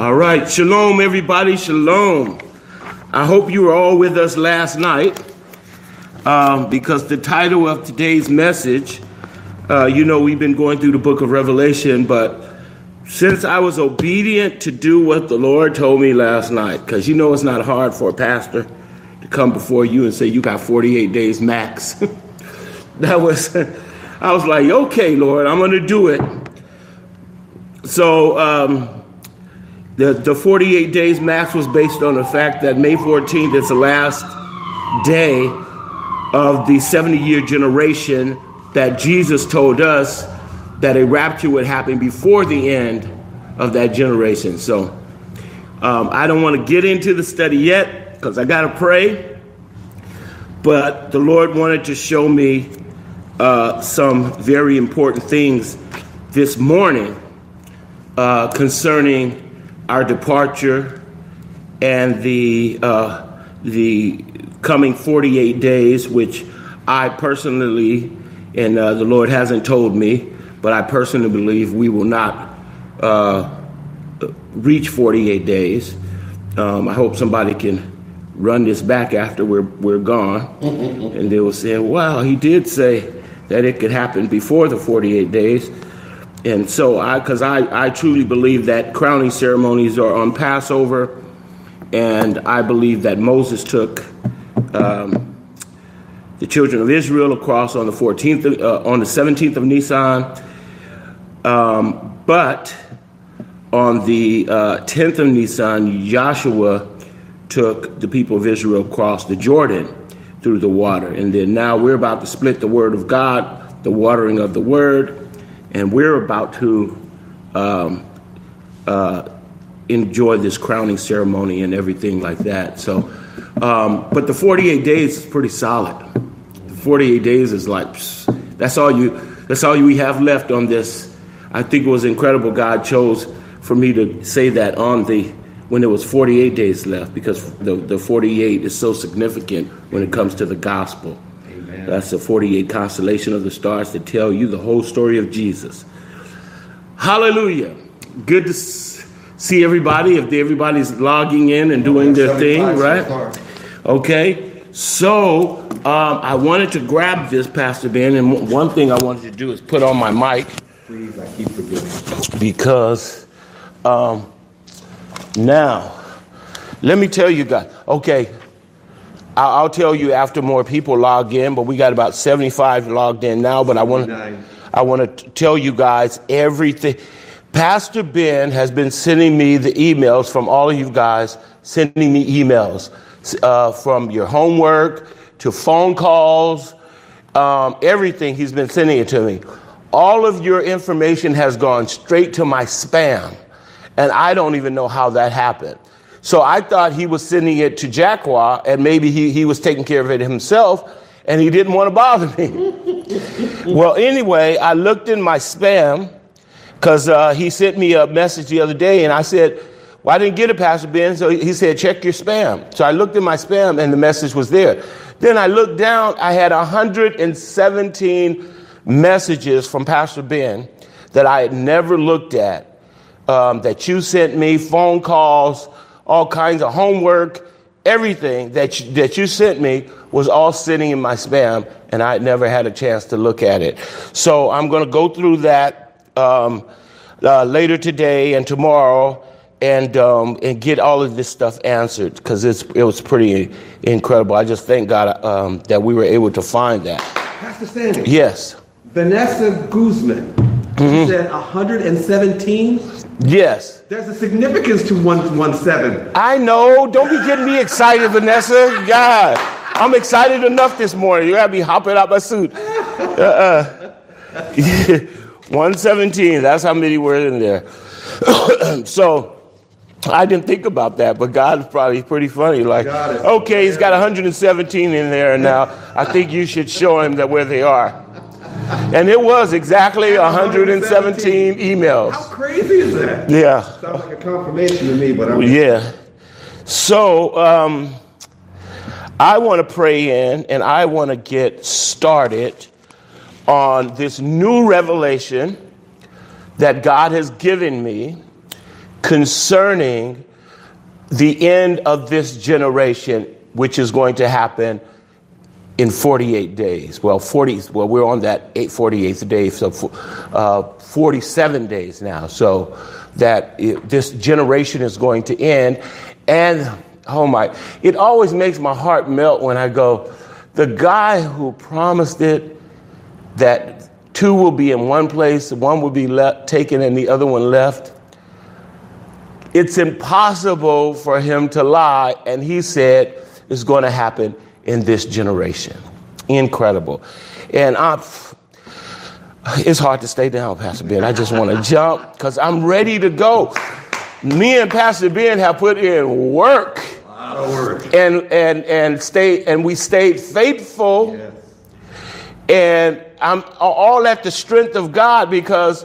All right. Shalom, everybody. Shalom. I hope you were all with us last night because the title of today's message, we've been going through the book of Revelation, but since I was obedient to do what the Lord told me last night, because it's not hard for a pastor to come before you and say you got 48 days max. I was like, okay, Lord, I'm going to do it. So the 48 days max was based on the fact that May 14th is the last day of the 70-year generation that Jesus told us that a rapture would happen before the end of that generation. So I don't want to get into the study yet because I got to pray. But the Lord wanted to show me some very important things this morning concerning our departure and the coming 48 days, which I personally, and the Lord hasn't told me, but I personally believe we will not reach 48 days. I hope somebody can run this back after we're gone, and they will say, wow, he did say that it could happen before the 48 days. And so because I truly believe that crowning ceremonies are on Passover, and I believe that Moses took the children of Israel across on the 17th of Nisan, but on the 10th of Nisan, Joshua took the people of Israel across the Jordan through the water. And then now we're about to split the word of God, the watering of the word, and we're about to enjoy this crowning ceremony and everything like that. So, but the 48 days is pretty solid. The 48 days is like, that's all we have left on this. I think it was incredible God chose for me to say that when there was 48 days left, because the 48 is so significant when it comes to the gospel. Amen. That's the 48 constellation of the stars that tell you the whole story of Jesus. Hallelujah. Good to see everybody. If everybody's logging in and doing their thing, right? Okay. So I wanted to grab this, Pastor Ben, and one thing I wanted to do is put on my mic. Please, I keep forgetting. Because now, let me tell you guys. Okay, I'll tell you after more people log in, but we got about 75 logged in now. But I want to tell you guys everything. Pastor Ben has been sending me the emails from all of you guys, sending me emails from your homework to phone calls, everything. He's been sending it to me. All of your information has gone straight to my spam, and I don't even know how that happened. So I thought he was sending it to Jacqua, and maybe he was taking care of it himself, and he didn't want to bother me. Well, anyway, I looked in my spam because he sent me a message the other day, and I said, well, I didn't get it, Pastor Ben. So he said, check your spam. So I looked in my spam, and the message was there. Then I looked down. I had 117 messages from Pastor Ben that I had never looked at, that you sent me, phone calls, all kinds of homework, everything that you sent me was all sitting in my spam, and I had never had a chance to look at it. So I'm going to go through that later today and tomorrow and get all of this stuff answered, because it was pretty incredible. I just thank God that we were able to find that. Pastor Sandy. Yes. Vanessa Guzman said 117. Yes. There's a significance to 117. I know. Don't be getting me excited, Vanessa. God, I'm excited enough this morning. You got me hopping out my suit. 117. That's how many were in there. So I didn't think about that, but God's probably pretty funny. Like, okay, he's got 117 in there now. I think you should show him that where they are. And it was exactly 117 emails. How crazy is that? Yeah. Sounds like a confirmation to me, but yeah. So I want to pray in, and I want to get started on this new revelation that God has given me concerning the end of this generation, which is going to happen in 48 days. Well, we're on that 48th day, so 47 days now. So that this generation is going to end. And, it always makes my heart melt when I go, the guy who promised it, that two will be in one place, one will be taken and the other one left. It's impossible for him to lie. And he said it's going to happen in this generation. Incredible. And it's hard to stay down, Pastor Ben. I just want to jump because I'm ready to go. Me and Pastor Ben have put in work. A lot of work. And we stayed faithful. Yes. And I'm all at the strength of God, because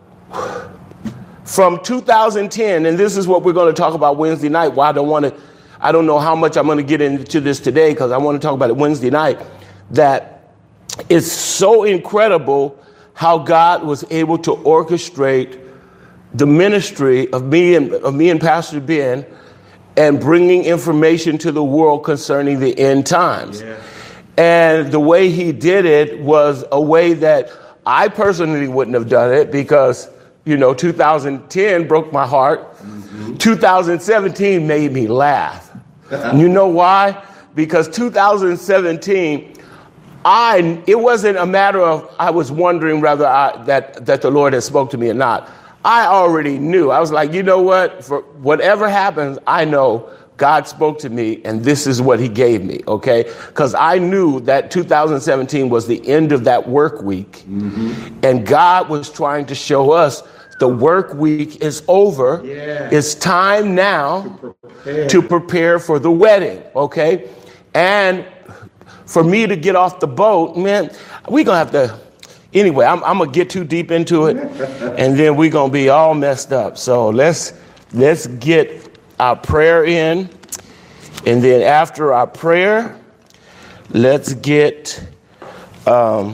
from 2010, and this is what we're going to talk about Wednesday night. Well, I don't know how much I'm going to get into this today, because I want to talk about it Wednesday night. That it's so incredible how God was able to orchestrate the ministry of me and Pastor Ben, and bringing information to the world concerning the end times. Yeah. And the way he did it was a way that I personally wouldn't have done it, because 2010 broke my heart. Mm-hmm. 2017 made me laugh. You know why? Because 2017, it wasn't a matter of I was wondering whether that the Lord had spoke to me or not. I already knew. I was like, you know what? For whatever happens, I know God spoke to me, and this is what he gave me, okay? Because I knew that 2017 was the end of that work week, and God was trying to show us the work week is over. Yeah. It's time now to prepare for the wedding, okay? And for me to get off the boat, man, we're going to have to, anyway, I'm going to get too deep into it, and then we're going to be all messed up. So let's get our prayer in, and then after our prayer, let's get to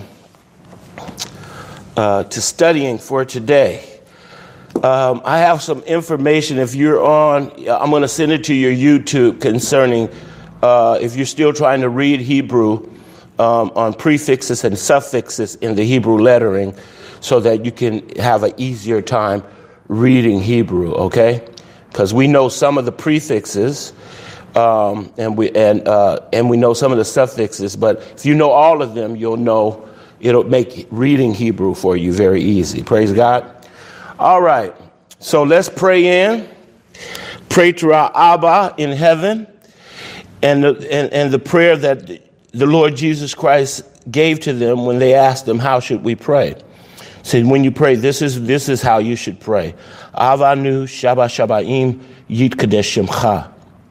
studying for today. I have some information. If you're on, I'm going to send it to your YouTube concerning if you're still trying to read Hebrew, on prefixes and suffixes in the Hebrew lettering, so that you can have an easier time reading Hebrew, okay? Because we know some of the prefixes, and we know some of the suffixes. But if you know all of them, you'll know it'll make reading Hebrew for you very easy. Praise God. All right. So let's pray in. Pray to our Abba in heaven, and the prayer that the Lord Jesus Christ gave to them when they asked him, "How should we pray?" Said, when you pray, this is how you should pray. Avanu Shaba Shabaim Yitkadesh Shemcha.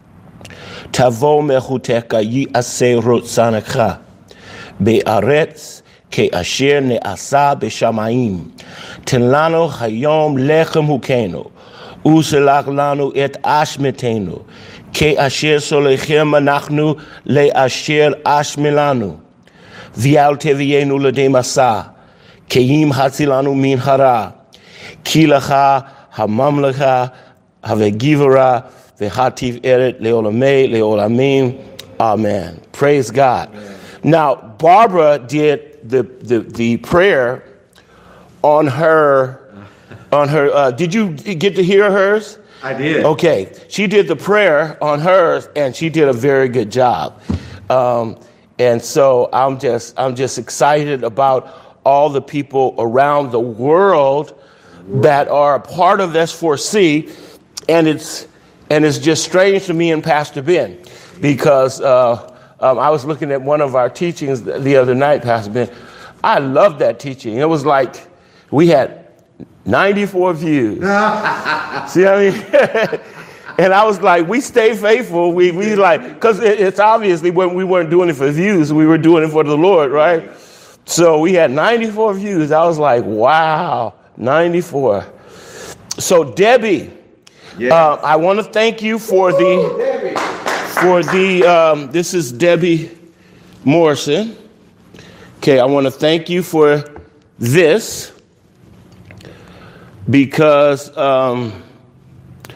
Tavo Mechuteka Yiaseh Rotzanekha. Be'aretz Ke'asher Ne'asa B'Shamayim. Ten lanu Hayom Lechem Hukenu. Uselach lanu et Ashmetenu. Ke'asher Solechem Anachnu Le'asher Ashmelanu. Vial Tevienu Ledemasa. Keim Hatzilanu Min Hara. Kilacha Hamamlacha Havegivara Vehativ Eret Leolamei Leolamim. Amen. Praise God. Amen. Now, Barbara did the prayer on her. Did you get to hear hers? I did. Okay, she did the prayer on hers, and she did a very good job. And so I'm just excited about all the people around the world that are a part of S4C, and it's just strange to me and Pastor Ben, because I was looking at one of our teachings the other night, Pastor Ben. I loved that teaching. It was like we had 94 views. See what I mean? And I was like, we stay faithful. We like, because it's obviously when we weren't doing it for views, we were doing it for the Lord, right? So we had 94 views. I was like, wow, 94. So Debbie, I want to thank you for this is Debbie Morrison. Okay, I want to thank you for this, because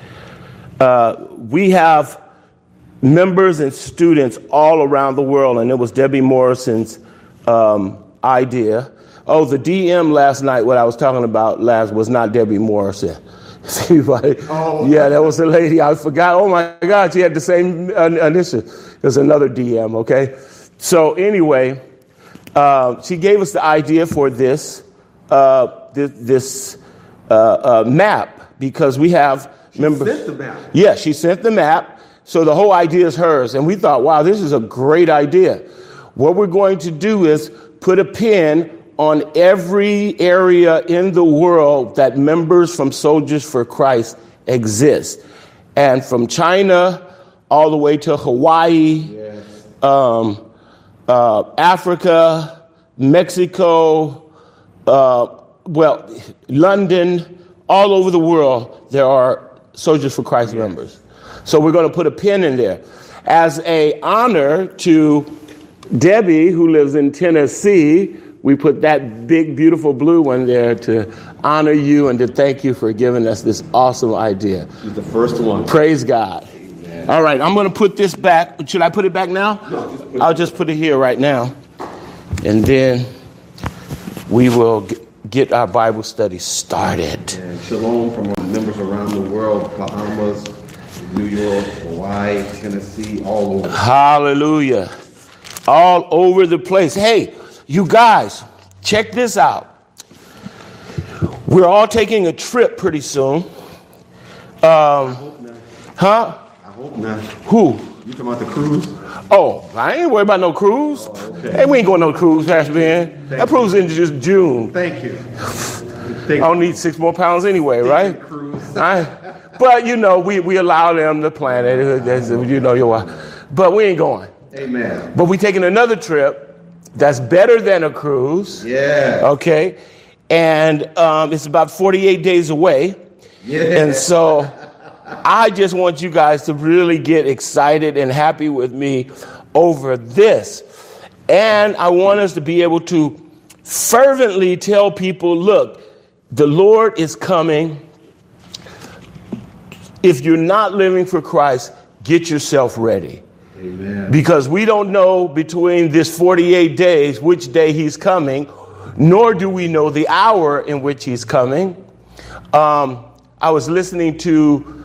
we have members and students all around the world, and it was Debbie Morrison's idea. Oh, the DM last night, what I was talking about last was not Debbie Morrison. Yeah, that was the lady. I forgot. Oh my God, she had the same initial. There's another DM, okay? So anyway, she gave us the idea for this map, because we have members. She sent the map. Yeah, she sent the map. So the whole idea is hers. And we thought, wow, this is a great idea. What we're going to do is put a pin on every area in the world that members from Soldiers for Christ exist. And from China all the way to Hawaii, yes. Africa, Mexico, London, all over the world, there are Soldiers for Christ members. So we're going to put a pin in there. As an honor to Debbie, who lives in Tennessee, we put that big, beautiful blue one there to honor you and to thank you for giving us this awesome idea. She's the first one. Praise God. Amen. All right, I'm going to put this back. Should I put it back now? No, I'll just put it here right now. And then we will get our Bible study started. And shalom from our members around the world, Bahamas, New York, Hawaii, Tennessee, all over. Hallelujah. All over the place. Hey, you guys, check this out. We're all taking a trip pretty soon. I hope not. Huh? I hope not. Who? You talking about the cruise? Oh, I ain't worried about no cruise. Oh, okay. Hey, we ain't going no cruise, Pastor Ben. That cruise in just June. Thank you. I don't need 6 more pounds anyway, right? Cruise. But, you know, we allow them to plan it. You know, but we ain't going. Amen. But we taking another trip that's better than a cruise. Yeah. Okay. And it's about 48 days away. Yeah. And so I just want you guys to really get excited and happy with me over this. And I want us to be able to fervently tell people, look, the Lord is coming. If you're not living for Christ, get yourself ready. Amen. Because we don't know between this 48 days which day he's coming, nor do we know the hour in which he's coming. I was listening to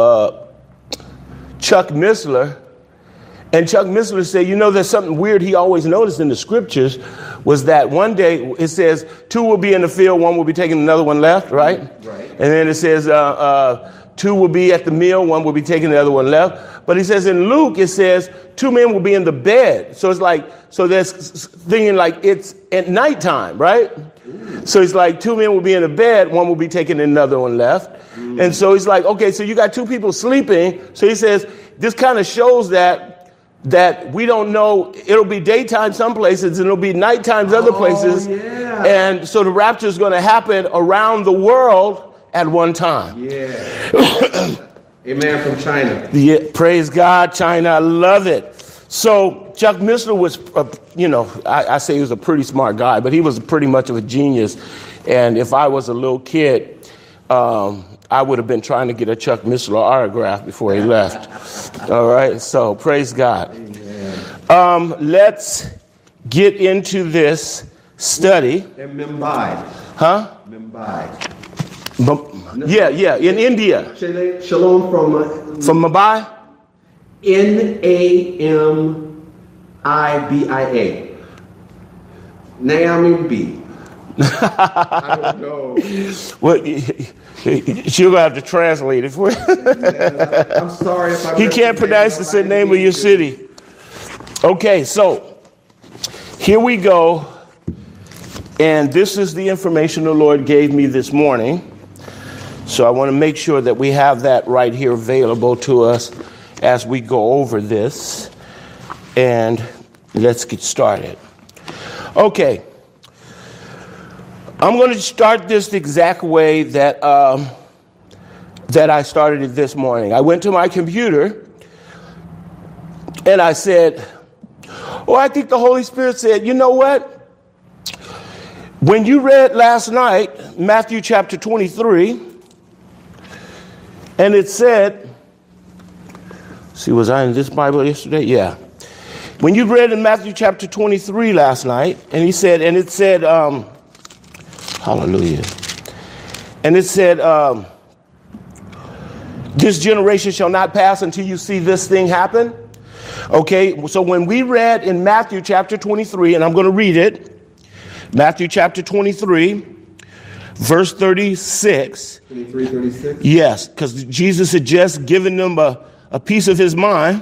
Chuck Missler, and Chuck Missler said, you know, there's something weird he always noticed in the scriptures was that one day it says 2 will be in the field, 1 will be taking another one left, right? Right. And then it says 2 will be at the meal, 1 will be taking the other one left. But he says in Luke, it says 2 men will be in the bed. So it's like, so there's thinking like it's at nighttime, right? So it's like 2 men will be in the bed, 1 will be taking another one left. And so he's like, okay, so you got 2 people sleeping. So he says, this kind of shows that we don't know, it'll be daytime some places and it'll be nighttime other places. Yeah. And so the rapture is going to happen around the world at one time. Yeah. Amen from China. Yeah, praise God, China. I love it. So Chuck Missler was, I say he was a pretty smart guy, but he was pretty much of a genius. And if I was a little kid, I would have been trying to get a Chuck Missler autograph before he left. All right. So praise God. Let's get into this study. In Mumbai. Huh? Mumbai. Yeah, in India. Shalom from Mumbai? Namibia. Naomi B. I don't know. Well, she'll have to translate it for you. I'm sorry if I... He can't pronounce the name of your city. Okay, so here we go. And this is the information the Lord gave me this morning. So I want to make sure that we have that right here available to us as we go over this. And let's get started. Okay. I'm going to start this the exact way that I started it this morning. I went to my computer and I said, I think the Holy Spirit said, you know what? When you read last night, Matthew chapter 23, and it said See, was I in this Bible yesterday? Yeah. When you read in Matthew chapter 23 last night, and it said, hallelujah. And it said, this generation shall not pass until you see this thing happen. Okay, so when we read in Matthew chapter 23, and I'm going to read it, Matthew chapter 23, verse 36. 23, 36? Yes, because Jesus had just given them a piece of his mind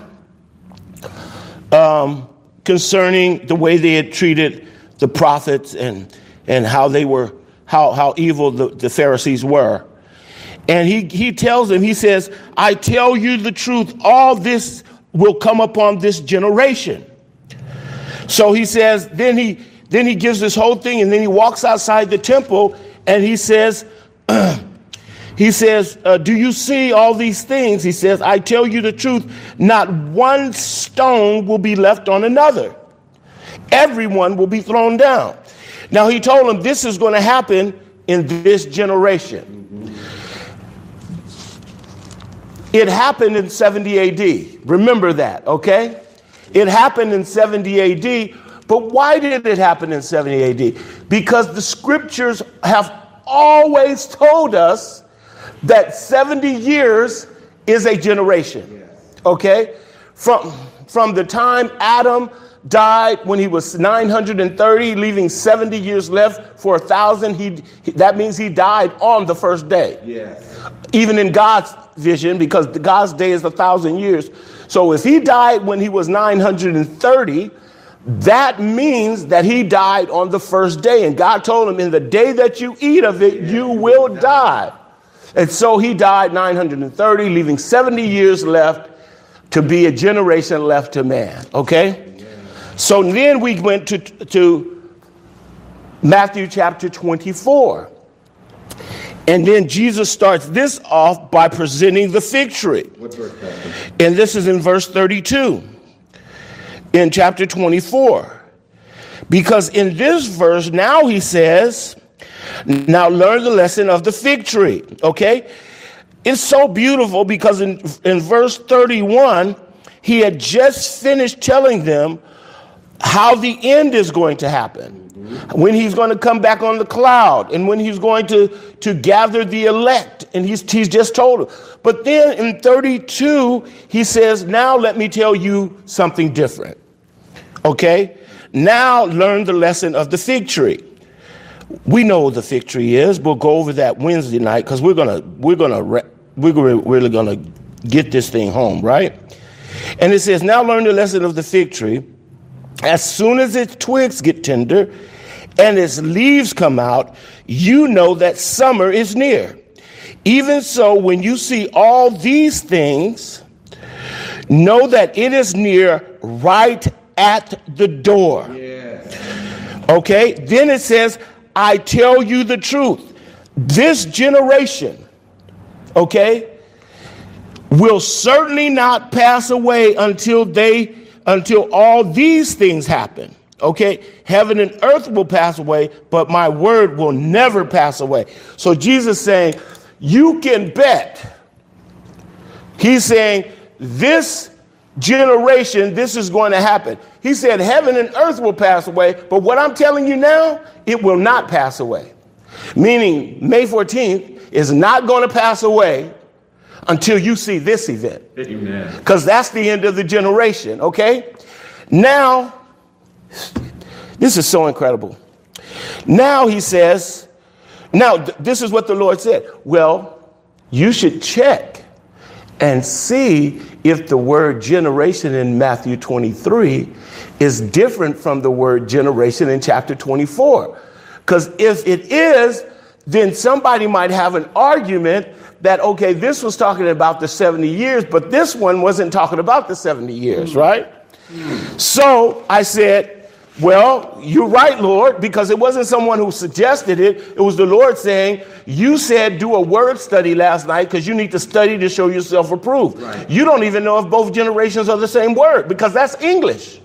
concerning the way they had treated the prophets and how they were, how evil the Pharisees were. And he tells them, he says, I tell you the truth, all this will come upon this generation. So he says, then he gives this whole thing, and then he walks outside the temple and he says, do you see all these things? He says, I tell you the truth, not one stone will be left on another. Everyone will be thrown down. Now he told them this is going to happen in this generation. It happened in 70 AD. Remember that, okay? It happened in 70 AD. But why did it happen in 70 AD? Because the scriptures have always told us that 70 years is a generation, okay? From the time Adam died when he was 930, leaving 70 years left for 1,000, that means he died on the first day. Yes. Even in God's vision, because God's day is 1,000 years. So if he died when he was 930, that means that he died on the first day. And God told him, in the day that you eat of it, you will die. And so he died 930, leaving 70 years left to be a generation left to man. Okay? So then we went to Matthew chapter 24. And then Jesus starts this off by presenting the fig tree. What verse, Pastor? And this is in verse 32 in chapter 24. Because in this verse, now he says, now learn the lesson of the fig tree. Okay? It's so beautiful because in verse 31, he had just finished telling them how the end is going to happen. When he's going to come back on the cloud, and when he's going to gather the elect, and he's just told them. But then in 32, he says, now let me tell you something different. Okay? Now learn the lesson of the fig tree. We know what the fig tree is. We'll go over that Wednesday night because we're really gonna get this thing home, right? And it says, now learn the lesson of the fig tree. As soon as its twigs get tender and its leaves come out, you know that summer is near. Even so, when you see all these things, know that it is near, right at the door. Yes. Okay, then it says, I tell you the truth. This generation, okay, will certainly not pass away until all these things happen. Okay, heaven and earth will pass away, but my word will never pass away. So Jesus saying, you can bet. He's saying this generation, this is going to happen. He said heaven and earth will pass away, but what I'm telling you now, it will not pass away. Meaning May 14th is not going to pass away until you see this event. Amen. Because that's the end of the generation, okay? Now, this is so incredible. Now he says, this is what the Lord said. Well, you should check and see if the word generation in Matthew 23 is different from the word generation in chapter 24. Because if it is, then somebody might have an argument that, okay, this was talking about the 70 years, but this one wasn't talking about the 70 years, right? So I said, well, you're right, Lord, because it wasn't someone who suggested it. It was the Lord saying, you said do a word study last night because you need to study to show yourself approved. Right. You don't even know if both generations are the same word because that's English.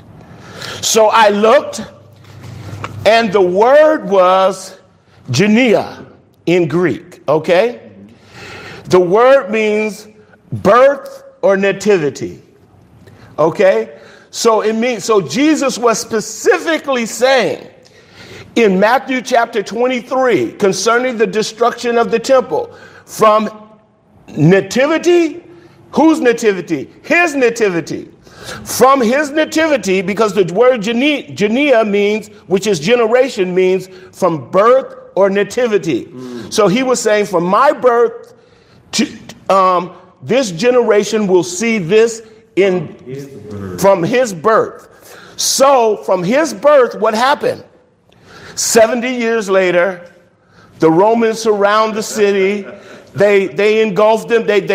So I looked, and the word was genia in Greek, okay? The word means birth, or nativity. Okay? So Jesus was specifically saying in Matthew chapter 23 concerning the destruction of the temple, from nativity, whose nativity? His nativity. From his nativity, because the word genea means, which is generation, means from birth or nativity. So he was saying, from my birth to this generation will see this from his birth. So from his birth, what happened? 70 years later, the Romans surround the city. They engulfed them. They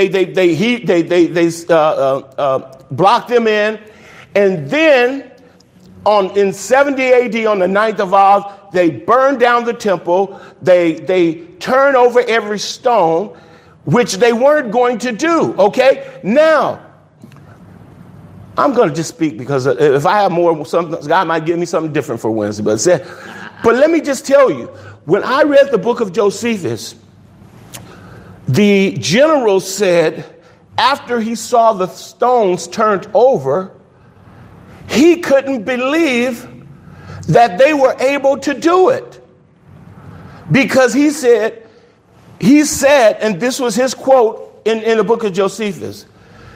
blocked them in. And then in 70 AD, on the 9th of Av, they burned down the temple. They turned over every stone, which they weren't going to do. Okay? Now, I'm going to just speak because if I have more, God might give me something different for Wednesday. But let me just tell you, when I read the book of Josephus, the general said after he saw the stones turned over, he couldn't believe that they were able to do it. Because he said, and this was his quote in the book of Josephus,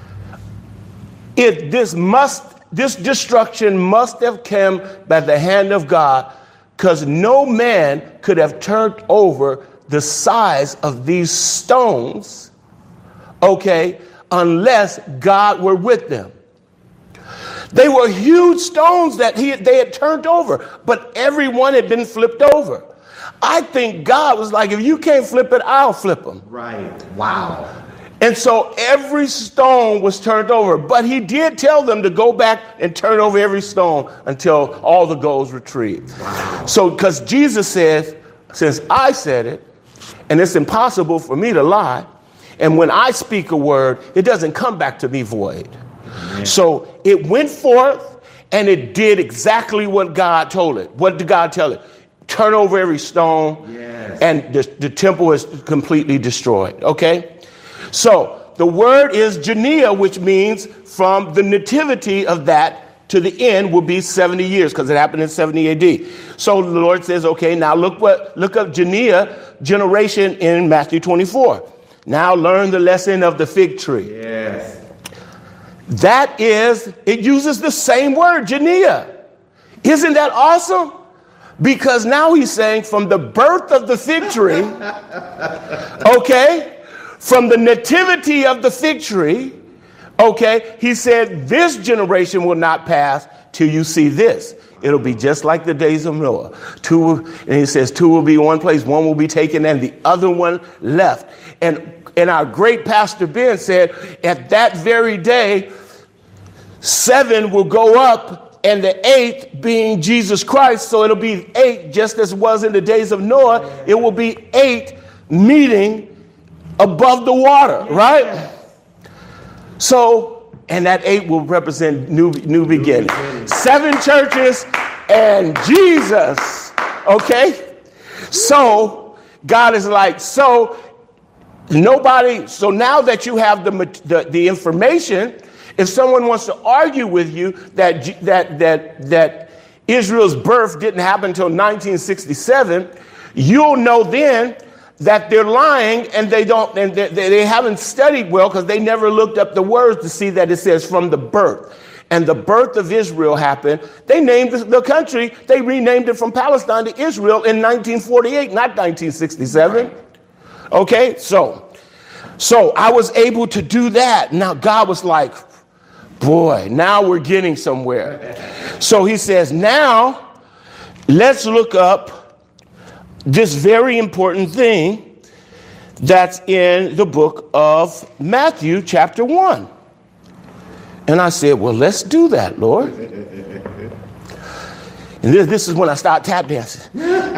this destruction must have come by the hand of God, because no man could have turned over the size of these stones, okay, unless God were with them. They were huge stones that they had turned over, but every one had been flipped over. I think God was like, if you can't flip it, I'll flip them. Right. Wow. And so every stone was turned over, but he did tell them to go back and turn over every stone until all the gold was retrieved. Wow. So, because Jesus says, since I said it, and it's impossible for me to lie, and when I speak a word, it doesn't come back to me void. Amen. So it went forth, and it did exactly what God told it. What did God tell it? Turn over every stone, yes. And the temple is completely destroyed. Okay? So the word is genea, which means from the nativity of that to the end will be 70 years, because it happened in 70 AD. So the Lord says, okay, now look up genea, generation, in Matthew 24. Now learn the lesson of the fig tree. Yes. It uses the same word, genea. Isn't that awesome? Because now he's saying from the birth of the fig tree, okay, from the nativity of the fig tree, okay, he said, this generation will not pass till you see this. It'll be just like the days of Noah. And he says, two will be in one place, one will be taken and the other one left. And our great Pastor Ben said, at that very day, 7 will go up, and the 8th being Jesus Christ. So it'll be 8, just as it was in the days of Noah. It will be 8 meeting above the water, right? So, and that 8 will represent new beginning. 7 churches and Jesus, okay? So God is like, so now that you have the information, if someone wants to argue with you that Israel's birth didn't happen until 1967, you'll know then that they're lying, and they haven't studied well, because they never looked up the words to see that it says from the birth. And the birth of Israel happened. They named the country, they renamed it from Palestine to Israel in 1948, not 1967. Okay, so I was able to do that. Now God was like, boy, now we're getting somewhere. So he says, now let's look up this very important thing that's in the book of Matthew chapter 1. And I said, well, let's do that, Lord. And this is when I start tap dancing.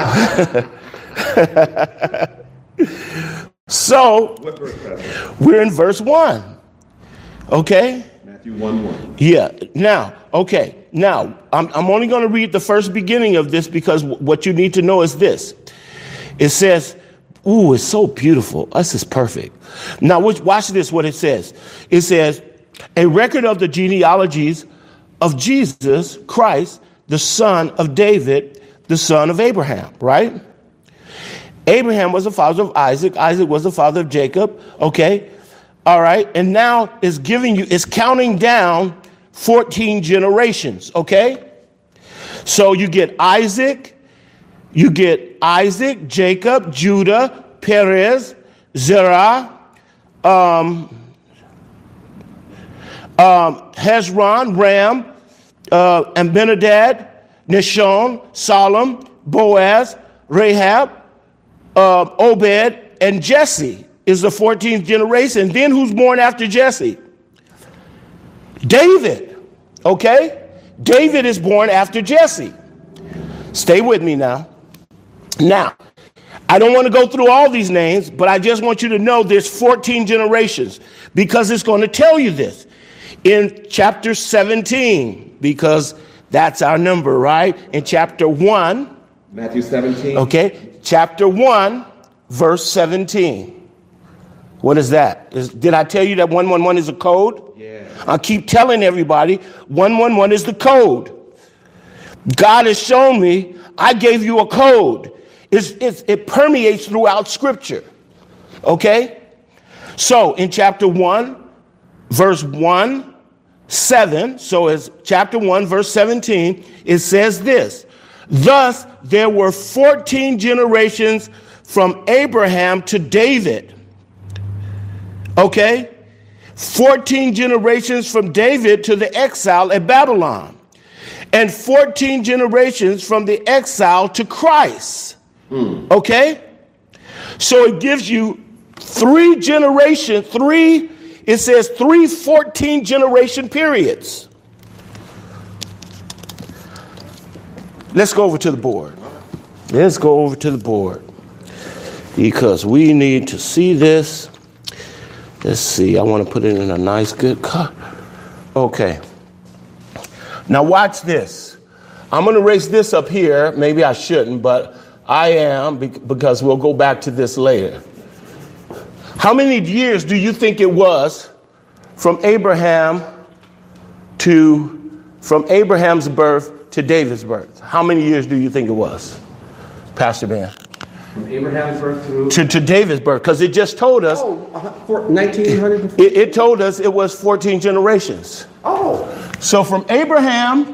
So we're in verse 1. Okay? Matthew 1:1. Yeah. Now, okay. Now, I'm only going to read the first beginning of this, because what you need to know is this. It says, ooh, it's so beautiful. This is perfect. Now, watch this, what it says. It says, a record of the genealogies of Jesus Christ, the son of David, the son of Abraham, right? Abraham was the father of Isaac. Isaac was the father of Jacob. Okay. All right. And now it's counting down 14 generations. Okay. So you get Isaac, Jacob, Judah, Perez, Zerah, Hezron, Ram, Amminadab, Nahshon, Solomon, Boaz, Rahab, Obed, and Jesse is the 14th generation. And then who's born after Jesse? David. Okay? David is born after Jesse. Stay with me now. Now, I don't want to go through all these names, but I just want you to know there's 14 generations because it's going to tell you this in chapter 17, because that's our number, right? In chapter 1. Matthew 17. Okay. Chapter 1, verse 17. What is that? Did I tell you that 111 is a code? Yeah. I keep telling everybody 111 is the code. God has shown me, I gave you a code. It permeates throughout Scripture. Okay? So in chapter 1, verse 1, 7, so it's chapter 1, verse 17, it says this. Thus there were 14 generations from Abraham to David. Okay? 14 generations from David to the exile at Babylon. And 14 generations from the exile to Christ. Okay? So it gives you 3 generations, it says 14 generation periods. Let's go over to the board. Let's go over to the board. Because we need to see this. Let's see. I want to put it in a nice, good cut. Okay. Now watch this. I'm going to erase this up here. Maybe I shouldn't, but I am, because we'll go back to this later. How many years do you think it was from Abraham's birth to David's birth? How many years do you think it was, Pastor Ben? From Abraham's birth to David's birth, because it just told us. 1900 before? It told us it was 14 generations. Oh. So from Abraham.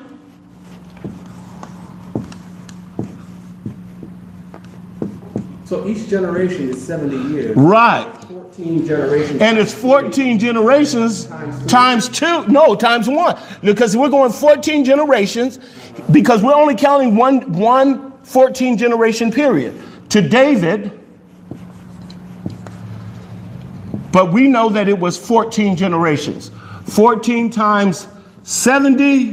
So each generation is 70 years. Right. 14 generations. And it's 14 generations times 2. No, times 1. Because we're going 14 generations because we're only counting one 14 generation period. To David, but we know that it was 14 generations. 14 times 70,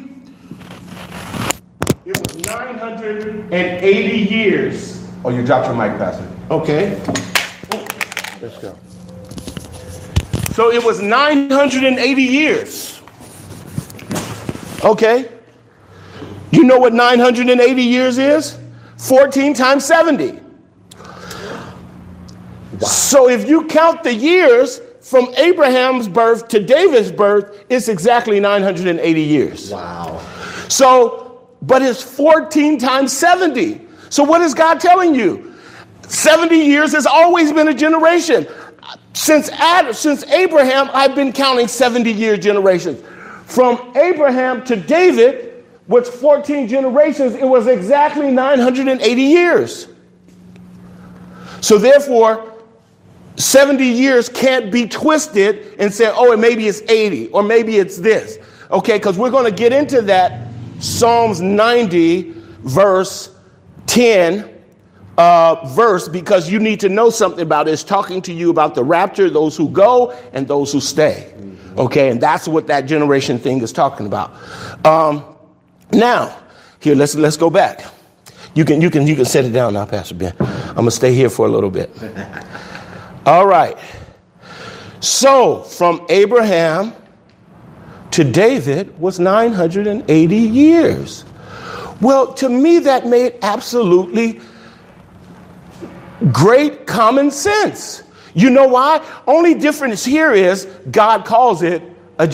it was 980 years. Oh, you dropped your mic, Pastor. Okay. Let's go. So it was 980 years. Okay. You know what 980 years is? 14 times 70. Wow. So if you count the years from Abraham's birth to David's birth, it's exactly 980 years. Wow. So, but it's 14 times 70. So what is God telling you? 70 years has always been a generation. Since Abraham, I've been counting 70-year generations. From Abraham to David, was 14 generations. It was exactly 980 years. So therefore, 70 years can't be twisted and say, oh, maybe it's 80 or maybe it's this. Okay, because we're going to get into that Psalms 90 verse 10 verse, because you need to know something about it. It's talking to you about the rapture, those who go and those who stay. Okay, and that's what that generation thing is talking about. Now, here, let's go back. You can set it down now, Pastor Ben. I'm going to stay here for a little bit. All right. So from Abraham to David was 980 years. Well, to me, that made absolutely great common sense. You know why? Only difference here is God calls it a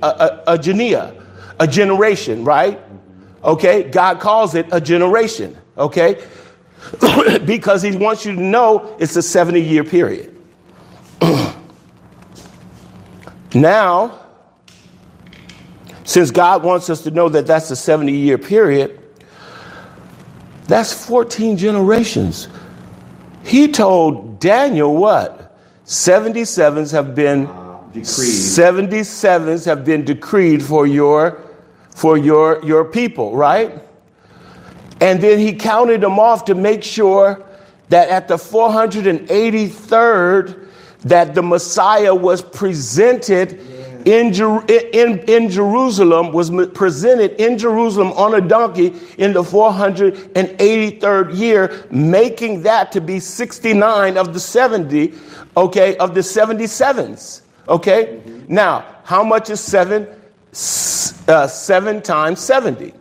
generation, right? Okay, God calls it a generation, okay? Because he wants you to know it's a 70-year period. Now, since God wants us to know that that's a 70-year period, that's 14 generations. He told Daniel what? 77s have been decreed. 77s have been decreed for your people, right? And then he counted them off to make sure that at the 483rd that the Messiah was presented in Jerusalem, was presented in Jerusalem on a donkey in the 483rd year, making that to be 69 of the 70, okay, of the 77s, okay? Now, how much is 7 times 70?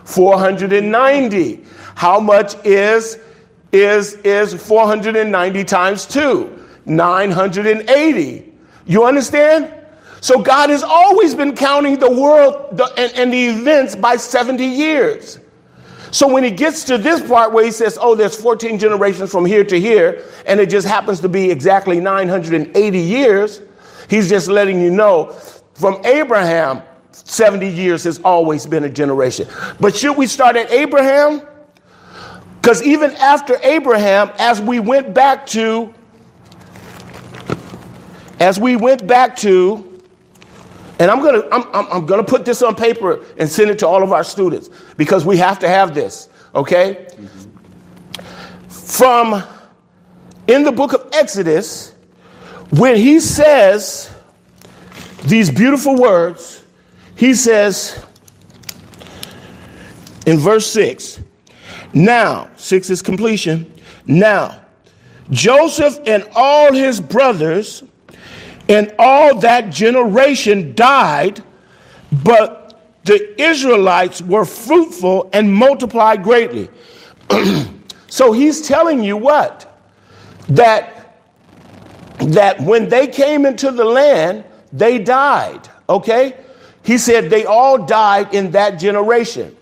490. How much is 490 times 2? 980. You understand? So God has always been counting the world and the events by 70 years. So when he gets to this part where he says, oh, there's 14 generations from here to here, and it just happens to be exactly 980 years, he's just letting you know from Abraham, 70 years has always been a generation. But should we start at Abraham? Because even after Abraham, as we went back to, and I'm gonna put this on paper and send it to all of our students because we have to have this, okay? From in the book of Exodus, when he says these beautiful words, he says in verse 6, now, 6 is completion. Now, Joseph and all his brothers and all that generation died, but the Israelites were fruitful and multiplied greatly. So he's telling you what? That when they came into the land, they died, okay? He said they all died in that generation.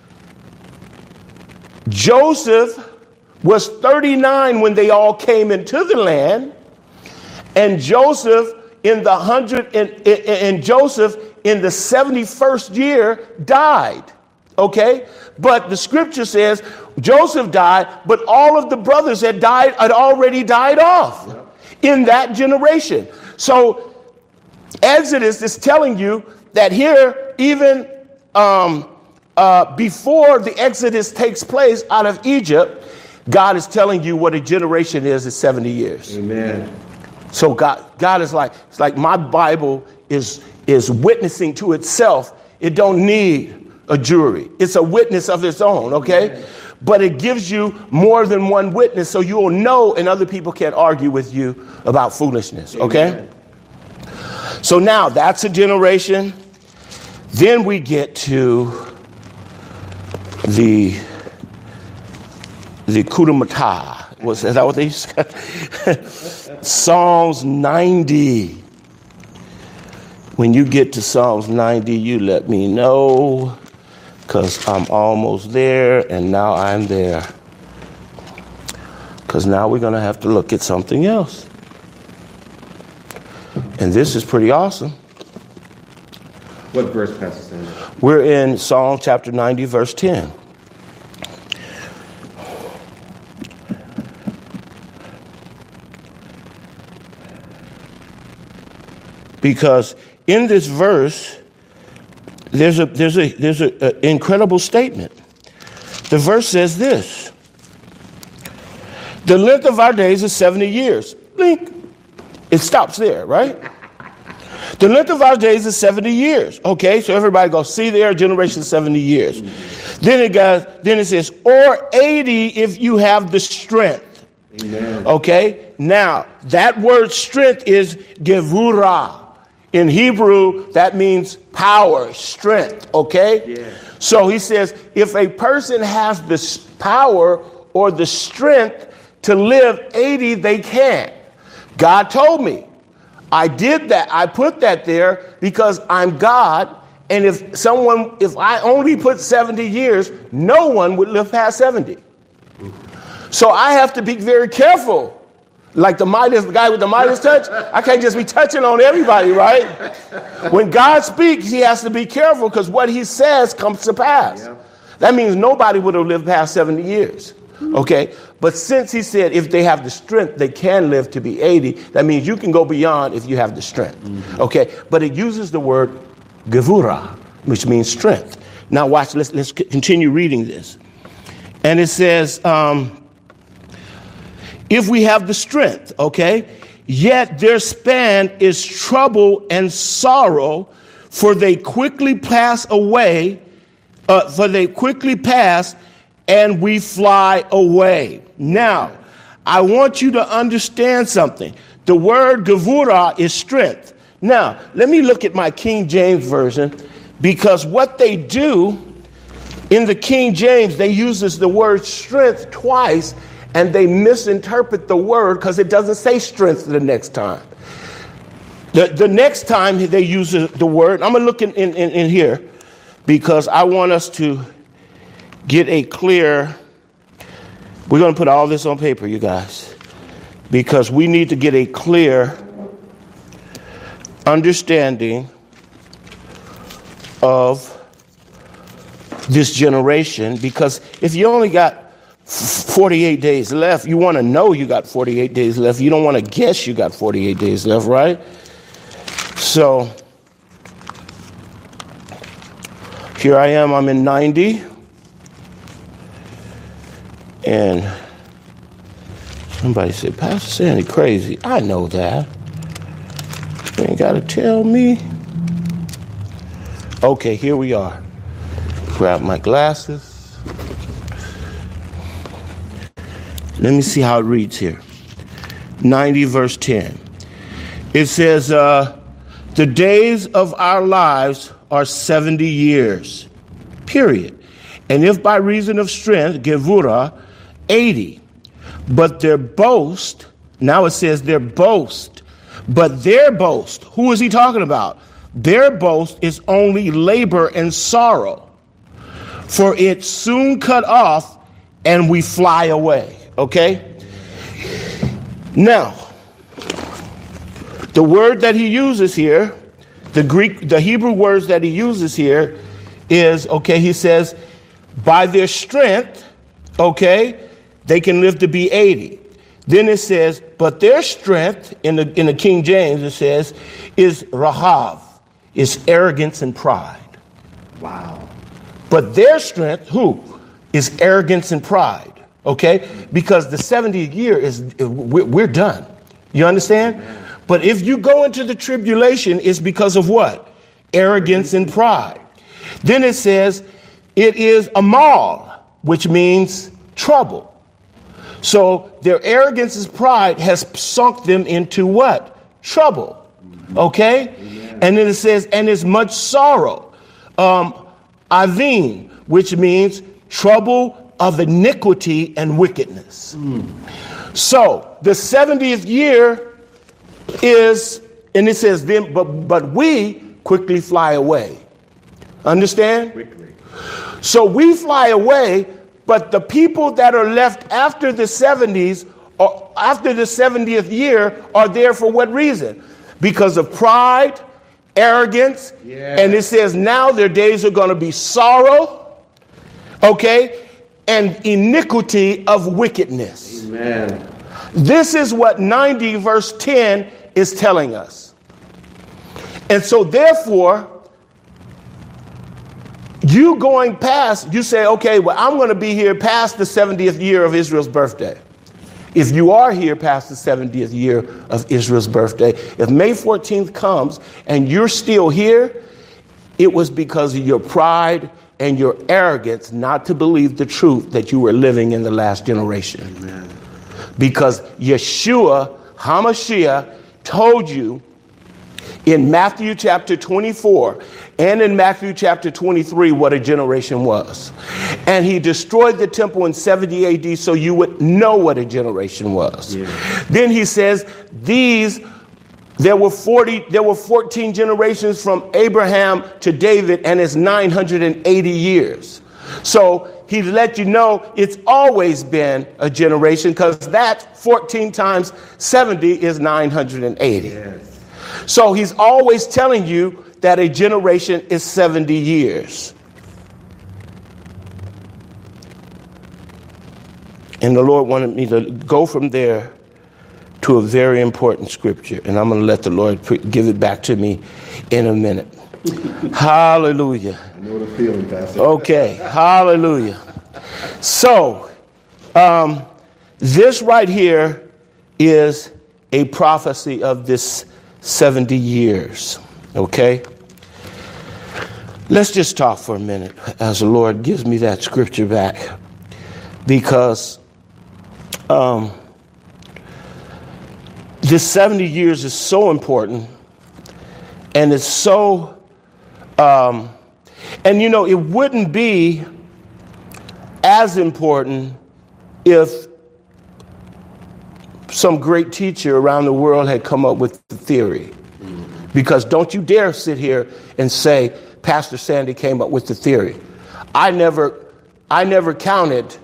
Joseph was 39 when they all came into the land, and Joseph in the 71st year died. Okay, but the scripture says Joseph died, but all of the brothers had already died off in that generation. So Exodus is telling you that here, even before the Exodus takes place out of Egypt, God is telling you what a generation is 70 years. Amen. So God is like, it's like my Bible is witnessing to itself. It don't need a jury. It's a witness of its own, okay? Amen. But it gives you more than one witness so you'll know and other people can't argue with you about foolishness, okay? Amen. So now that's a generation. Then we get to the Kudumatah. Is that what they said? Psalms 90. When you get to Psalms 90, you let me know, because I'm almost there, and now I'm there. Because now we're going to have to look at something else. And this is pretty awesome. What verse, Pastor Sanders? We're in Psalm chapter 90, verse 10. Because in this verse, there's an incredible statement. The verse says this: the length of our days is 70 years. Blink. It stops there, right? The length of our days is 70 years. Okay, so everybody goes, see there, generation 70 years. Then it says, or 80 if you have the strength. Amen. Okay, now that word strength is gevurah. In Hebrew, that means power, strength, okay? Yeah. So he says, if a person has the power or the strength to live 80, they can. God told me, I did that. I put that there because I'm God. And if I only put 70 years, no one would live past 70. So I have to be very careful. Like the guy with the Midas touch, I can't just be touching on everybody, right? When God speaks, he has to be careful because what he says comes to pass. Yeah. That means nobody would have lived past 70 years. Okay? But since he said if they have the strength, they can live to be 80, that means you can go beyond if you have the strength. Mm-hmm. Okay? But it uses the word gevura, which means strength. Now watch, let's continue reading this. And it says, if we have the strength, okay, yet their span is trouble and sorrow, for they quickly pass away, and we fly away. Now, I want you to understand something. The word gevura is strength. Now, let me look at my King James Version, because what they do in the King James, they uses the word strength twice, and they misinterpret the word because it doesn't say strength the next time. The next time they use the word, I'm going to look in here because I want us to get a clear, we're going to put all this on paper, you guys, because we need to get a clear understanding of this generation, because if you only got 48 days left, you want to know you got 48 days left. You don't want to guess you got 48 days left, right? So here I am, I'm in 90. And somebody said, Pastor Sandy, crazy. I know that. You ain't got to tell me. Okay, here we are. Grab my glasses. Let me see how it reads here. 90 verse 10. It says, the days of our lives are 70 years, period. And if by reason of strength, gevura, 80. But their boast, now it says their boast, but their boast, who is he talking about? Their boast is only labor and sorrow, for it's soon cut off and we fly away. Okay? Now, the word that he uses here, the Hebrew words that he uses here is, okay, he says, by their strength, okay, they can live to be 80. Then it says, but their strength, in the King James, it says, is rahav, is arrogance and pride. Wow. But their strength, who? Is arrogance and pride. Okay? Because the 70th year is, we're done. You understand? Amen. But if you go into the tribulation, it's because of what? Arrogance and pride. Then it says, it is amal, which means trouble. So their arrogance and pride has sunk them into what? Trouble. Okay? Amen. And then it says, and it's much sorrow. Avin, which means trouble of iniquity and wickedness. So the 70th year is, and it says, then, but we quickly fly away. Understand? Quickly. So we fly away, but the people that are left after the 70s or after the 70th year are there for what reason? Because of pride, arrogance, and it says now their days are going to be sorrow, okay, and iniquity of wickedness. Amen. This is what 90 verse 10 is telling us. And so therefore, you going past, you say, okay, well, I'm going to be here past the 70th year of Israel's birthday. If you are here past the 70th year of Israel's birthday, if May 14th comes and you're still here, it was because of your pride and your arrogance not to believe the truth that you were living in the last generation. Amen. Because Yeshua HaMashiach told you in Matthew chapter 24 and in Matthew chapter 23 what a generation was. And he destroyed the temple in 70 AD so you would know what a generation was. Yeah. Then he says, these There were 14 generations from Abraham to David, and it's 980 years. So he let you know it's always been a generation, because that 14 times 70 is 980. Yes. So he's always telling you that a generation is 70 years. And the Lord wanted me to go from there to a very important scripture. And I'm going to let the Lord give it back to me in a minute. Hallelujah. I know the feeling, Pastor. Okay. Hallelujah. So, this right here is a prophecy of this 70 years. Okay? Let's just talk for a minute as the Lord gives me that scripture back. Because this 70 years is so important, and it's so, and you know, it wouldn't be as important if some great teacher around the world had come up with the theory. Because don't you dare sit here and say, Pastor Sandy came up with the theory. I never counted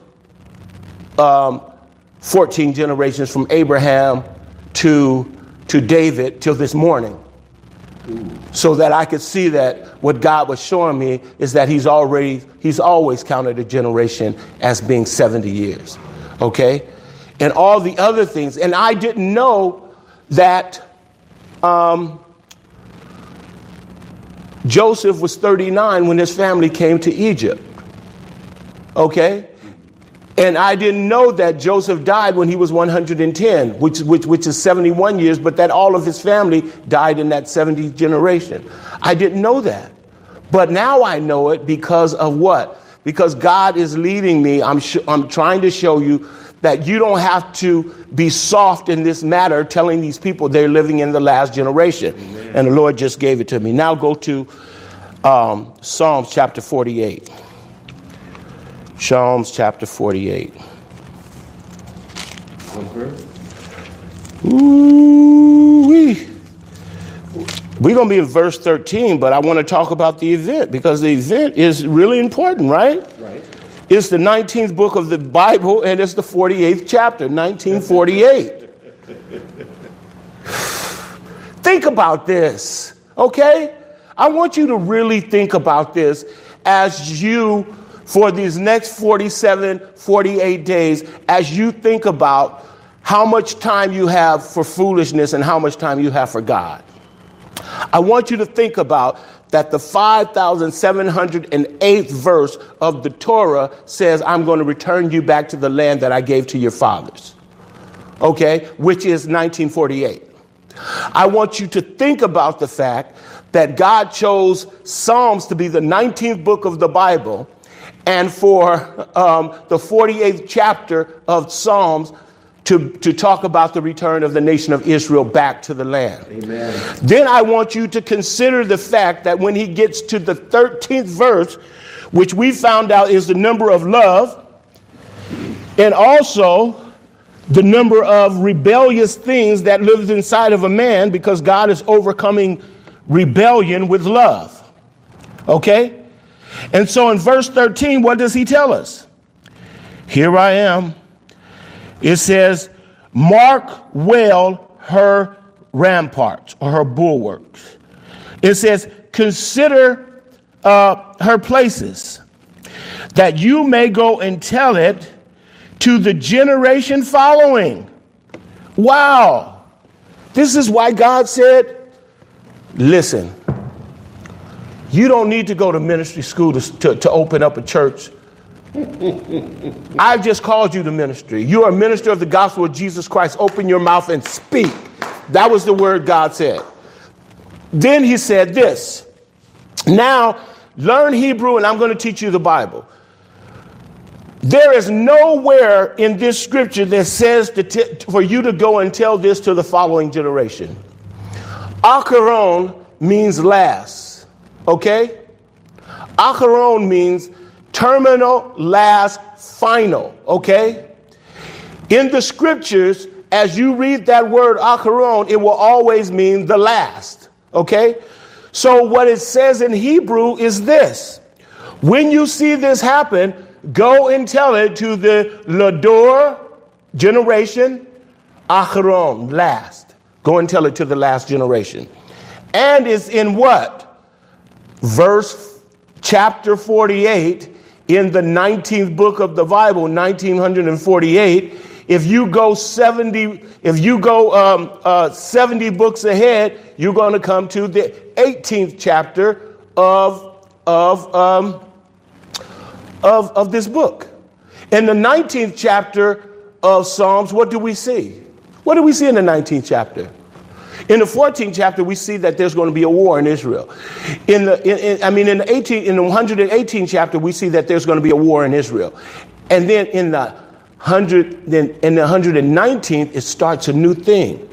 14 generations from Abraham to David till this morning. So that I could see that what God was showing me is that he's always counted a generation as being 70 years. Okay? And all the other things. And I didn't know that Joseph was 39 when his family came to Egypt. Okay? And I didn't know that Joseph died when he was 110, which is 71 years, but that all of his family died in that 70th generation. I didn't know that. But now I know it because of what? Because God is leading me. I'm trying to show you that you don't have to be soft in this matter, telling these people they're living in the last generation. Amen. And the Lord just gave it to me. Now go to Psalms chapter 48. Psalms chapter 48. Ooh-wee. We're going to be in verse 13, but I want to talk about the event, because the event is really important, right? Right. It's the 19th book of the Bible, and it's the 48th chapter, 1948. Think about this, okay? I want you to really think about this as you, for these next 47, 48 days, as you think about how much time you have for foolishness and how much time you have for God. I want you to think about that the 5,708th verse of the Torah says, I'm going to return you back to the land that I gave to your fathers. Okay, which is 1948. I want you to think about the fact that God chose Psalms to be the 19th book of the Bible, and for the 48th chapter of Psalms to talk about the return of the nation of Israel back to the land. Amen. Then I want you to consider the fact that when he gets to the 13th verse, which we found out is the number of love, and also the number of rebellious things that lives inside of a man, because God is overcoming rebellion with love. Okay? And so in verse 13, what does he tell us? Here I am. It says, mark well her ramparts, or her bulwarks. It says, consider her places, that you may go and tell it to the generation following. Wow. This is why God said, listen, you don't need to go to ministry school to open up a church. I've just called you to ministry. You are a minister of the gospel of Jesus Christ. Open your mouth and speak. That was the word God said. Then he said this. Now, learn Hebrew and I'm going to teach you the Bible. There is nowhere in this scripture that says for you to go and tell this to the following generation. Acharon means last. Okay? Acharon means terminal, last, final. Okay? In the scriptures, as you read that word acharon, it will always mean the last. Okay? So what it says in Hebrew is this. When you see this happen, go and tell it to the Lador generation, acharon, last. Go and tell it to the last generation. And it's in what? Chapter 48 in the 19th book of the Bible, 1948. If you go 70 books ahead, you're going to come to the 18th chapter of this book. In the 19th chapter of Psalms, what do we see? What do we see in the 19th chapter? In the 14th chapter, we see that there's going to be a war in Israel. In the 118th chapter, we see that there's going to be a war in Israel. And then in the 119th, it starts a new thing.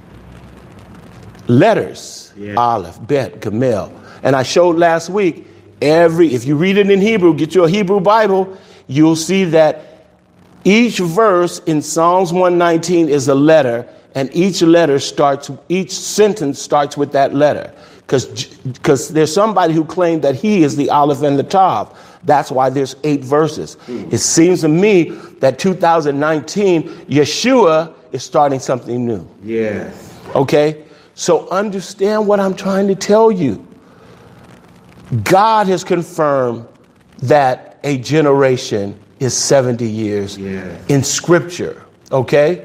Letters, Aleph, Bet, Gamel. And I showed last week, if you read it in Hebrew, get your Hebrew Bible, you'll see that each verse in Psalms 119 is a letter, and each sentence starts with that letter. Because there's somebody who claimed that he is the Aleph and the Tav. That's why there's 8 verses. It seems to me that 2019, Yeshua is starting something new. Yes. Okay? So understand what I'm trying to tell you. God has confirmed that a generation is 70 years in Scripture. Okay?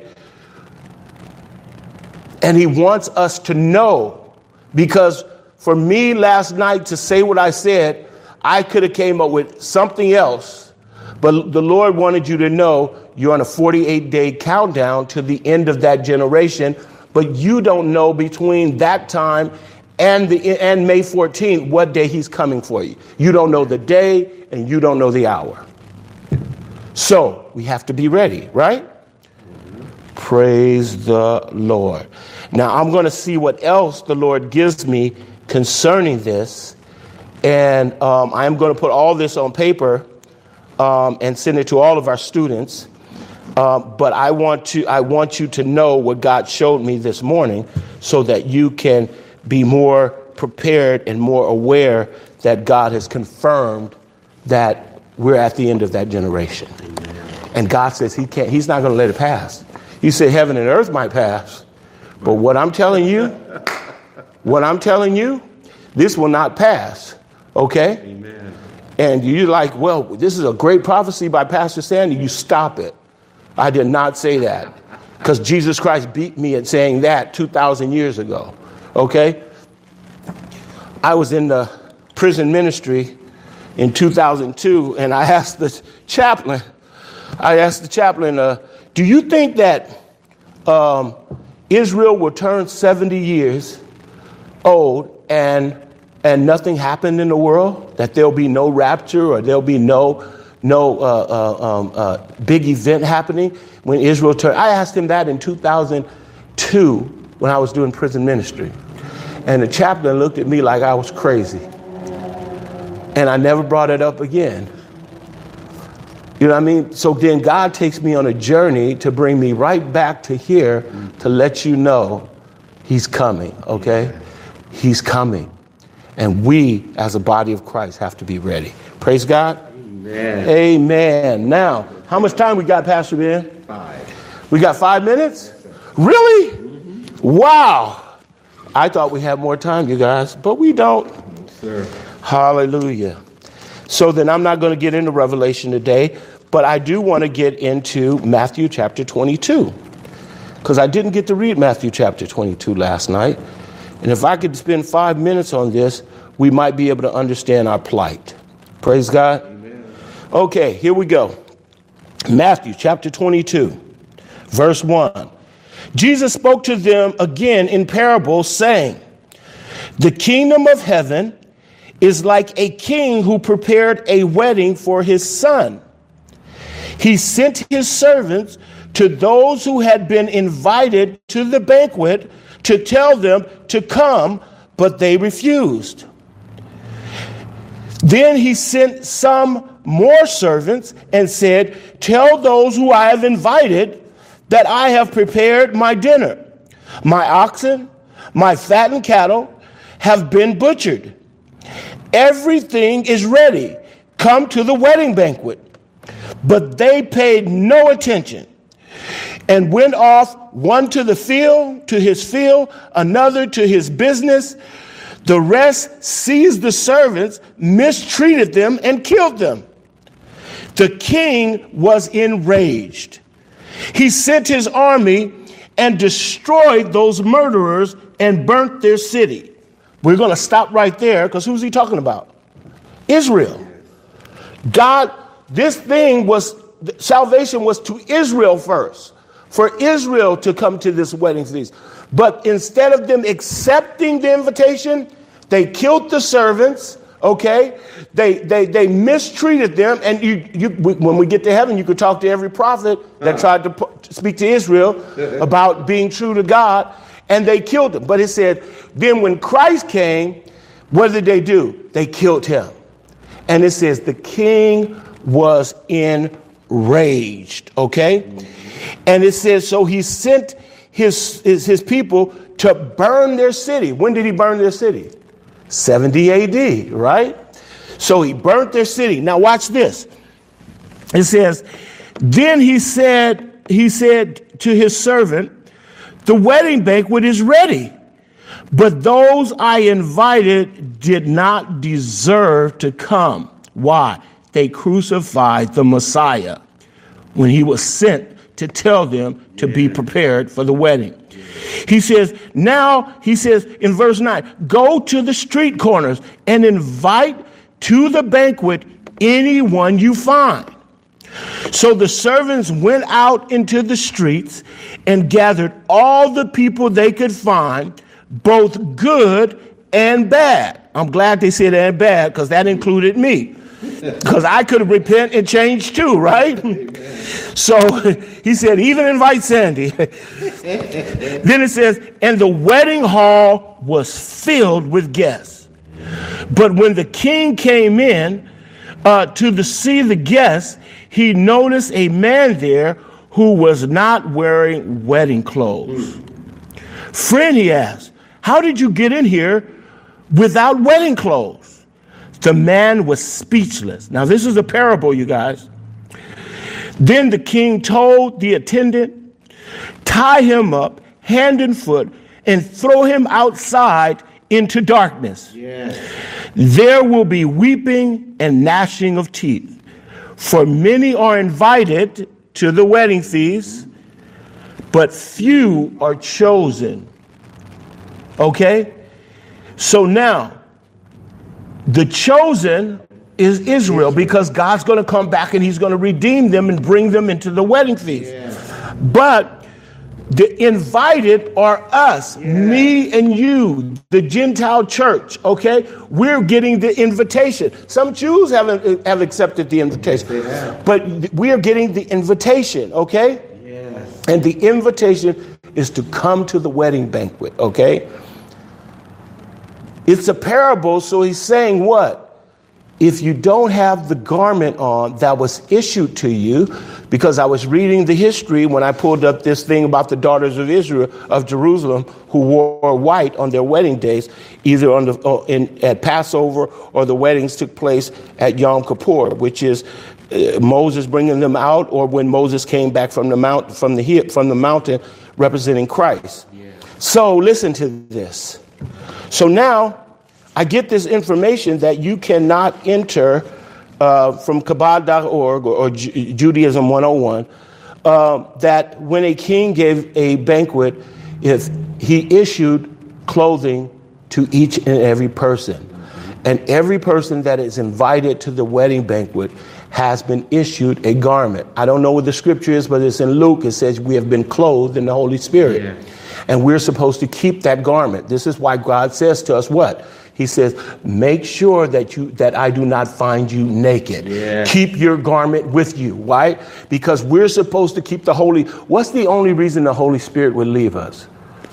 And he wants us to know, because for me last night to say what I said, I could have came up with something else, but the Lord wanted you to know you're on a 48-day countdown to the end of that generation, but you don't know between that time and May 14th what day he's coming for you. You don't know the day and you don't know the hour. So we have to be ready, right? Praise the Lord. Now I'm going to see what else the Lord gives me concerning this. And I am going to put all this on paper and send it to all of our students. But I want you to know what God showed me this morning so that you can be more prepared and more aware that God has confirmed that we're at the end of that generation. Amen. And God says he's not going to let it pass. He said heaven and earth might pass. But what I'm telling you, this will not pass. Okay? Amen. And you're like, well, this is a great prophecy by Pastor Sandy. You stop it. I did not say that, because Jesus Christ beat me at saying that 2,000 years ago. Okay? I was in the prison ministry in 2002, and I asked the chaplain, do you think that Israel will turn 70 years old and nothing happened in the world, that there'll be no rapture or there'll be no big event happening when Israel turned? I asked him that in 2002 when I was doing prison ministry. And the chaplain looked at me like I was crazy. And I never brought it up again. You know what I mean? So then God takes me on a journey to bring me right back to here to let you know he's coming, okay? He's coming. And we, as a body of Christ, have to be ready. Praise God. Amen. Amen. Now, how much time we got, Pastor Ben? 5. We got 5 minutes? Yes, really? Mm-hmm. Wow. I thought we had more time, you guys, but we don't. Yes, sir. Hallelujah. So then I'm not going to get into Revelation today, but I do want to get into Matthew chapter 22, because I didn't get to read Matthew chapter 22 last night. And if I could spend 5 minutes on this, we might be able to understand our plight. Praise God. Amen. Okay, here we go. Matthew chapter 22, verse 1. Jesus spoke to them again in parables, saying, "The kingdom of heaven is like a king who prepared a wedding for his son. He sent his servants to those who had been invited to the banquet to tell them to come, but they refused. Then he sent some more servants and said, 'Tell those who I have invited that I have prepared my dinner. My oxen, my fattened cattle have been butchered. Everything is ready. Come to the wedding banquet. But they paid no attention and went off, one to the field, to his field, another to his business. The rest seized the servants, mistreated them, and killed them. The king was enraged. He sent his army and destroyed those murderers and burnt their city. We're going to stop right there because who's he talking about? Israel. God, salvation was to Israel first, for Israel to come to this wedding feast. But instead of them accepting the invitation, they killed the servants. Okay, they mistreated them, and when we get to heaven, you could talk to every prophet that tried to speak to Israel about being true to God, and they killed them. But it said, then when Christ came, what did they do? They killed him, and it says the king was enraged. Okay, and it says so he sent his people to burn their city. When did he burn their city? 70 AD, right? So he burnt their city. Now watch this. It says, then he said to his servant, the wedding banquet is ready, but those I invited did not deserve to come. Why? They crucified the Messiah when he was sent to tell them to be prepared for the wedding. He says in verse 9, go to the street corners and invite to the banquet anyone you find. So the servants went out into the streets and gathered all the people they could find, both good and bad. I'm glad they said and bad because that included me. Because I could repent and change too, right? So he said, even invite Sandy. Then it says, and the wedding hall was filled with guests. But when the king came in to see the guests, he noticed a man there who was not wearing wedding clothes. Friend, he asked, how did you get in here without wedding clothes? The man was speechless. Now, this is a parable, you guys. Then the king told the attendant, tie him up hand and foot and throw him outside into darkness. Yes. There will be weeping and gnashing of teeth, for many are invited to the wedding feast, but few are chosen. Okay? So now, the chosen is Israel, because God's going to come back and he's going to redeem them and bring them into the wedding feast. Yeah. But the invited are us, me and you, the Gentile church, okay? We're getting the invitation. Some Jews have accepted the invitation, but we are getting the invitation, okay? Yes. And the invitation is to come to the wedding banquet, okay? It's a parable, so he's saying what? If you don't have the garment on that was issued to you, because I was reading the history when I pulled up this thing about the daughters of Israel, of Jerusalem, who wore white on their wedding days, either at Passover, or the weddings took place at Yom Kippur, which is Moses bringing them out, or when Moses came back from the mountain representing Christ. Yeah. So listen to this. So now I get this information that you cannot enter from Kabbalah.org or Judaism 101, that when a king gave a banquet, if he issued clothing to each and every person. And every person that is invited to the wedding banquet has been issued a garment. I don't know what the scripture is, but it's in Luke. It says we have been clothed in the Holy Spirit. Yeah. And we're supposed to keep that garment. This is why God says to us what? He says, make sure that I do not find you naked. Yeah. Keep your garment with you. Why? Because we're supposed to keep the Holy. What's the only reason the Holy Spirit would leave us?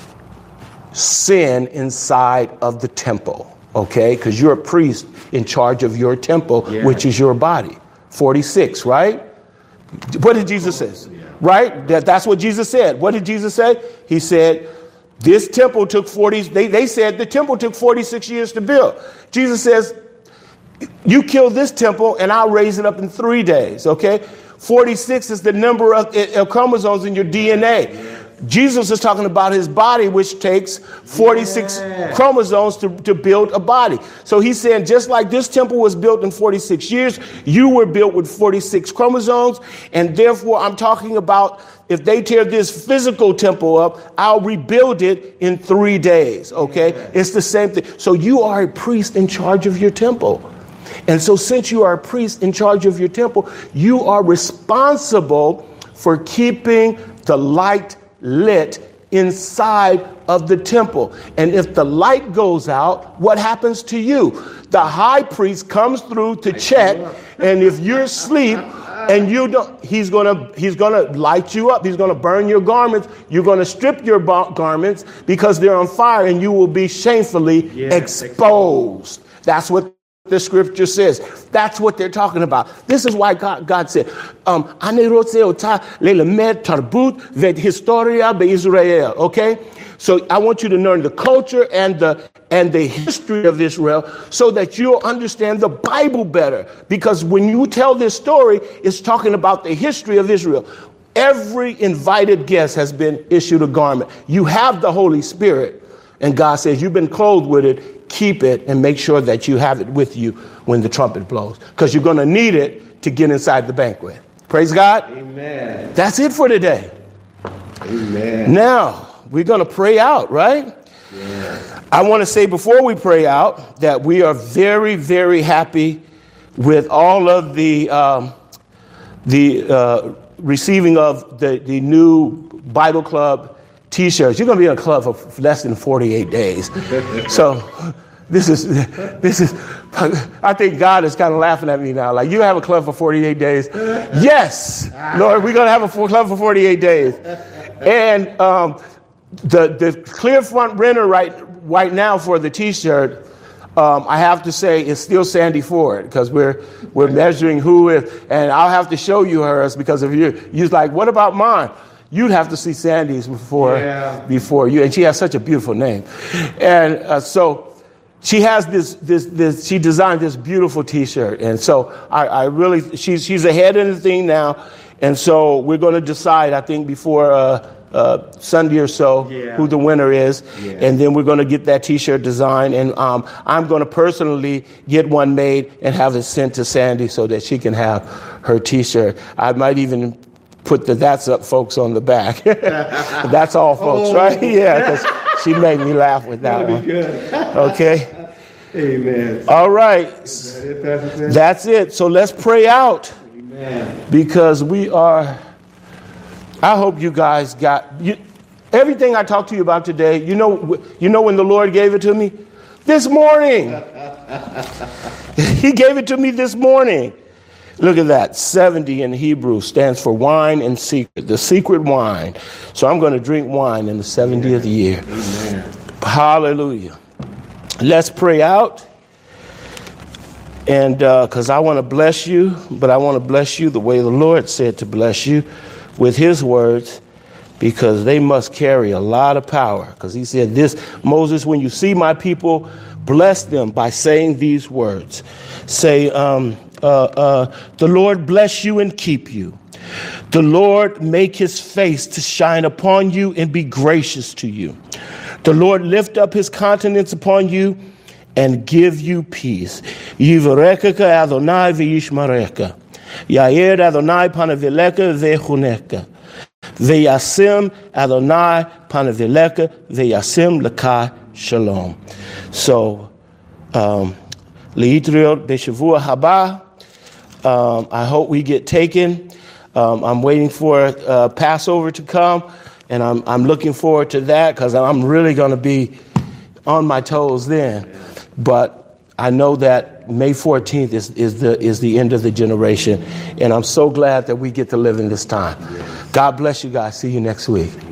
Sin inside of the temple. Okay? Because you're a priest in charge of your temple, which is your body. 46, right? What did Jesus say? Right? That's what Jesus said. What did Jesus say? He said, this temple took 40, they said the temple took 46 years to build. Jesus says, you kill this temple and I'll raise it up in 3 days, okay? 46 is the number of chromosomes in your DNA. Yeah. Jesus is talking about his body, which takes 46 chromosomes to build a body. So he's saying, just like this temple was built in 46 years, you were built with 46 chromosomes. And therefore, I'm talking about if they tear this physical temple up, I'll rebuild it in 3 days, okay? Yeah. It's the same thing. So you are a priest in charge of your temple. And so since you are a priest in charge of your temple, you are responsible for keeping the light lit inside of the temple. And if the light goes out, what happens to you? The high priest comes through to check, and if you're asleep and you don't, he's gonna light you up. He's gonna burn your garments. You're gonna strip your garments because they're on fire, and you will be shamefully exposed. That's what the scripture says. That's what they're talking about. This is why God said, okay? So I want you to learn the culture and the history of Israel so that you'll understand the Bible better. Because when you tell this story, it's talking about the history of Israel. Every invited guest has been issued a garment. You have the Holy Spirit, and God says you've been clothed with it. Keep it and make sure that you have it with you when the trumpet blows, because you're going to need it to get inside the banquet. Praise God. Amen. That's it for today. Amen. Now we're going to pray out, right? Yeah. I want to say before we pray out that we are very, very happy with all of the receiving of the new Bible Club T-shirts. You're going to be in a club for less than 48 days. So this is, I think God is kind of laughing at me now. Like, you have a club for 48 days. Yes, Lord, we're going to have a club for 48 days. And the clear front renter right now for the T-shirt, I have to say is still Sandy Ford, because we're measuring who is, and I'll have to show you hers because of you. You're like, what about mine? You'd have to see Sandy's before you. And she has such a beautiful name. And so she has this, she designed this beautiful T-shirt. And so I really, she's ahead in the thing now. And so we're going to decide, I think, before Sunday or so, who the winner is. Yeah. And then we're going to get that T-shirt designed. And I'm going to personally get one made and have it sent to Sandy so that she can have her T-shirt. I might even put the "That's Up, folks" on the back. That's all, folks, right? Yeah, because she made me laugh with that one. Good. Okay. Amen. All right. That's it. So let's pray out. Amen. Because we are. I hope you guys got everything I talked to you about today. You know when the Lord gave it to me? This morning. He gave it to me this morning. Look at that. 70 in Hebrew stands for wine and secret, the secret wine. So I'm going to drink wine in the 70th year. Amen. Hallelujah. Let's pray out. And because I want to bless you, but I want to bless you the way the Lord said to bless you, with his words, because they must carry a lot of power. Because he said this, Moses, when you see my people, bless them by saying these words. Say, the Lord bless you and keep you. The Lord make his face to shine upon you and be gracious to you. The Lord lift up his countenance upon you and give you peace. Yivarekeka Adonai v'yishmareka. Yair Adonai panavileka v'chuneka. V'yasem Adonai panavileka v'yasem leka shalom. So, Leitriot b'shavua haba. I hope we get taken. I'm waiting for Passover to come, and I'm looking forward to that because I'm really going to be on my toes then. But I know that May 14th is the end of the generation, and I'm so glad that we get to live in this time. God bless you guys. See you next week.